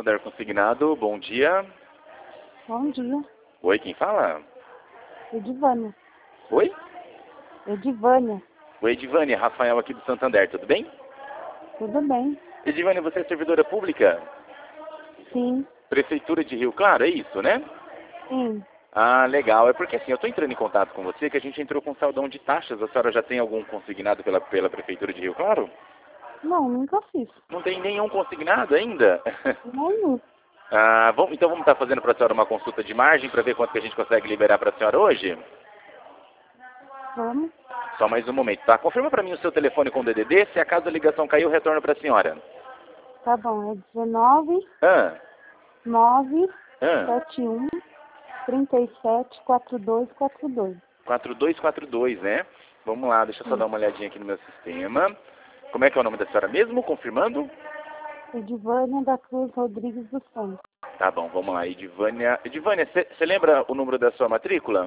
Santander Consignado, bom dia. Bom dia. Oi, quem fala? Edivânia. Oi? Edivânia. Oi, Edivânia, Rafael aqui do Santander, tudo bem? Tudo bem? Edivânia, você é servidora pública? Sim. Prefeitura de Rio Claro, é isso, né? Sim. Ah, legal. É porque assim, eu estou entrando em contato com você, que a gente entrou com saldão de taxas. A senhora já tem algum consignado pela Prefeitura de Rio Claro? Não, nunca fiz. Não tem nenhum consignado ainda? Nenhum. Então vamos estar fazendo para a senhora uma consulta de margem para ver quanto que a gente consegue liberar para a senhora hoje? Vamos. Só mais um momento, tá? Confirma para mim o seu telefone com DDD, se acaso a ligação caiu, eu retorno para a senhora. Tá bom. É 19 Ah, 9 ah, 71 37 42 42. 4242, né? Vamos lá, deixa eu só dar uma olhadinha aqui no meu sistema. Como é que é o nome da senhora mesmo? Confirmando? Edivânia da Cruz Rodrigues dos Santos. Tá bom, vamos lá, Edivânia. Edivânia, você lembra o número da sua matrícula?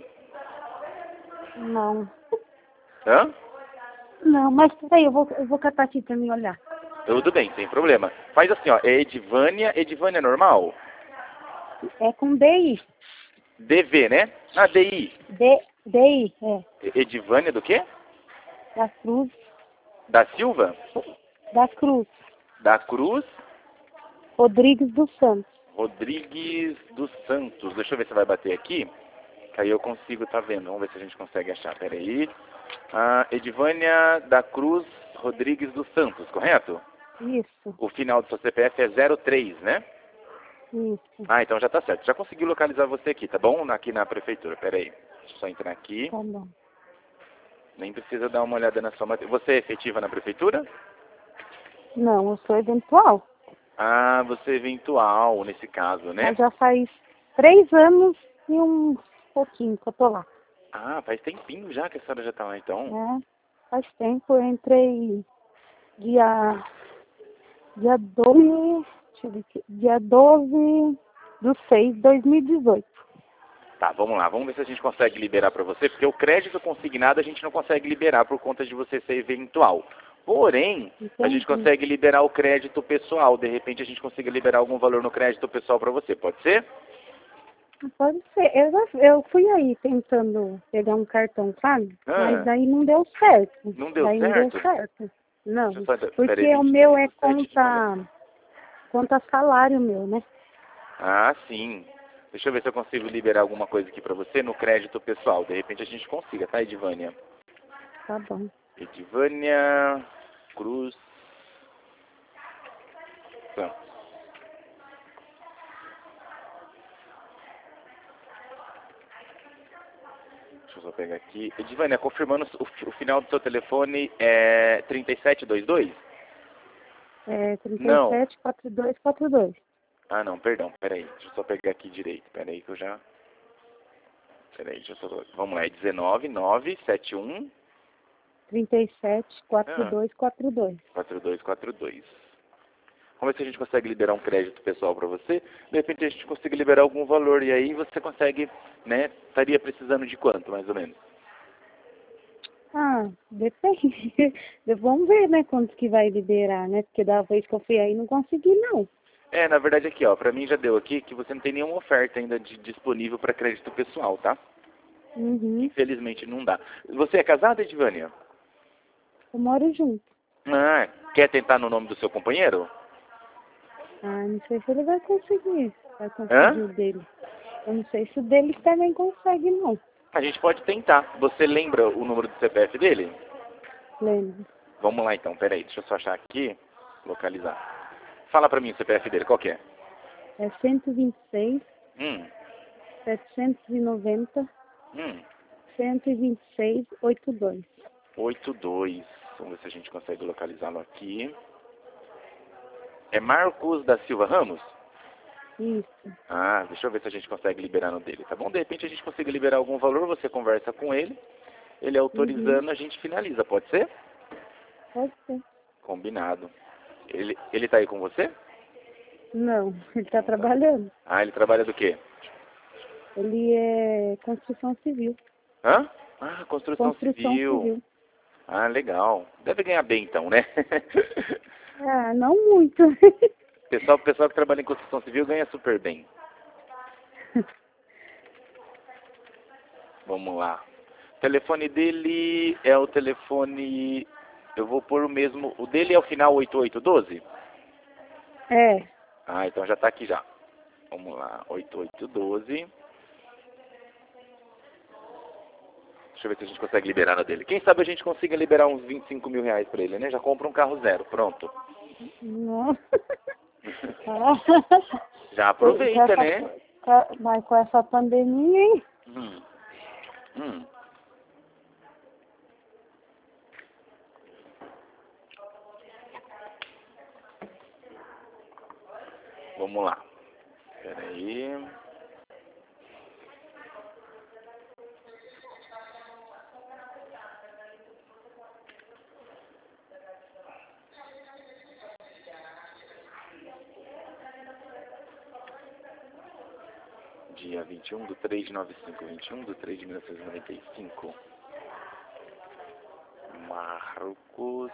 Não. Hã? Não, mas peraí, eu vou catar aqui pra mim olhar. Tudo bem, sem problema. Faz assim, ó, é Edivânia normal? É com DI. DV, né? Ah, DI. DI, é. Edivânia do quê? Da Cruz. Da Silva? Da Cruz. Da Cruz Rodrigues dos Santos. Rodrigues dos Santos. Deixa eu ver se vai bater aqui. Que aí eu consigo, tá vendo? Vamos ver se a gente consegue achar. Pera aí. Edivânia da Cruz Rodrigues dos Santos, correto? Isso. O final do seu CPF é 03, né? Isso. Ah, então já tá certo. Já consegui localizar você aqui, tá bom? Aqui na prefeitura. Pera aí. Deixa eu só entrar aqui. Tá bom. Nem precisa dar uma olhada na sua matéria. Você é efetiva na prefeitura? Não, eu sou eventual. Ah, você é eventual nesse caso, né? Mas já faz 3 anos e um pouquinho que eu tô lá. Ah, faz tempinho já que a senhora já tá lá, então. Né? Faz tempo, eu entrei dia 12, deixa eu ver aqui, dia 12 do 6 de 2018. Tá, vamos lá. Vamos ver se a gente consegue liberar para você, porque o crédito consignado a gente não consegue liberar por conta de você ser eventual. Porém, a gente Entendi. consegue liberar o crédito pessoal. De repente a gente consiga liberar algum valor no crédito pessoal para você. Pode ser? Pode ser. Eu fui aí tentando pegar um cartão, sabe? Mas Ah, daí não deu certo. não deu Daí não deu certo? certo. Não, Deixa eu só... Pera porque aí, o meu 23 é do 7 de 90. conta salário meu, né? Ah, sim. Deixa eu ver se eu consigo liberar alguma coisa aqui para você no crédito pessoal. De repente a gente consiga, tá, Edivânia? Tá bom. Edivânia Cruz Santos. Deixa eu só pegar aqui. Edivânia, confirmando o final do seu telefone é 3722? É Não. 37 42 42. Ah, não, perdão, peraí. Deixa eu só pegar aqui direito. Peraí que eu já... Peraí, deixa eu só... Vamos lá, é 19971 37 ah, 42 42. 4242. Vamos ver se a gente consegue liberar um crédito pessoal para você. De repente a gente consiga liberar algum valor. E aí você consegue, né? Estaria precisando de quanto, mais ou menos? Ah, depende. Vamos ver, né, quanto que vai liberar, né? Porque da vez que eu fui aí não consegui, não. É, na verdade aqui, ó, pra mim já deu aqui que você não tem nenhuma oferta ainda disponível para crédito pessoal, tá? Uhum. Infelizmente não dá. Você é casada, Edivânia? Eu moro junto. Ah, quer tentar no nome do seu companheiro? Ah, não sei se ele vai conseguir. Vai Hã? conseguir o dele. Eu não sei se o dele também consegue, não. A gente pode tentar. Você lembra o número do CPF dele? Lembro. Vamos lá então, peraí, deixa eu só achar aqui, localizar. Fala pra mim o CPF dele, qual que é? É 126 Hum, 790 hum, 126 82. 82. Vamos ver se a gente consegue localizá-lo aqui. É Marcos da Silva Ramos? Isso. Ah, deixa eu ver se a gente consegue liberar no dele, tá bom? De repente a gente consegue liberar algum valor, você conversa com ele, ele Uhum. autorizando, a gente finaliza, pode ser? Pode ser. Combinado. Ele tá aí com você? Não, ele tá Não tá. trabalhando. Ah, ele trabalha do quê? Ele é construção civil. Hã? Ah, construção Construção civil. civil. Ah, legal. Deve ganhar bem então, né? Ah, não muito. Pessoal que trabalha em construção civil ganha super bem. Vamos lá. O telefone dele é o telefone... Eu vou pôr o mesmo... O dele é o final 8812? É. Ah, então já tá aqui já. Vamos lá. 8812. Deixa eu ver se a gente consegue liberar na dele. Quem sabe a gente consiga liberar uns 25 mil reais pra ele, né? Já compra um carro zero. Pronto. Nossa. Já aproveita, né? Mas com essa pandemia, hein? Hum. Vamos lá. Espera aí. Dia 21/3/95. 21/3/1995. Marcos.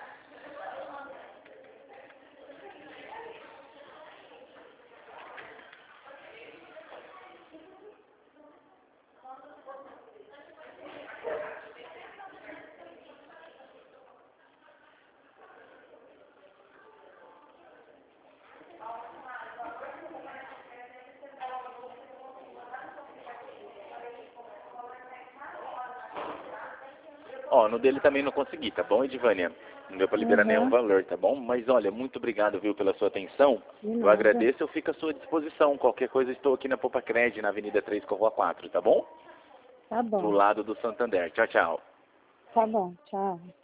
Ó, no dele também não consegui, tá bom, Edivânia? Não deu pra liberar nenhum valor, tá bom? Mas olha, muito obrigado, viu, pela sua atenção. Eu agradeço, eu fico à sua disposição. Qualquer coisa, estou aqui na Popacred, na Avenida 3 com a Rua 4, tá bom? Tá bom. Do lado do Santander. Tchau, tchau. Tá bom, tchau.